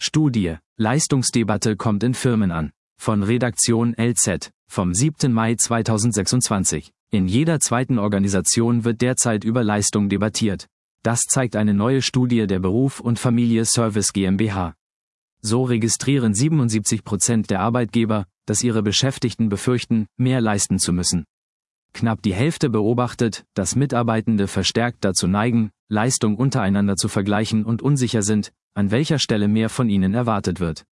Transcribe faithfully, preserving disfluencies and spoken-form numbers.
Studie, Leistungsdebatte kommt in Firmen an. Von Redaktion L Z, vom siebten Mai zweitausendsechsundzwanzig. In jeder zweiten Organisation wird derzeit über Leistung debattiert. Das zeigt eine neue Studie der Beruf und Familie Service GmbH. So registrieren siebenundsiebzig Prozent der Arbeitgeber, dass ihre Beschäftigten befürchten, mehr leisten zu müssen. Knapp die Hälfte beobachtet, dass Mitarbeitende verstärkt dazu neigen, Leistung untereinander zu vergleichen und unsicher sind, an welcher Stelle mehr von ihnen erwartet wird.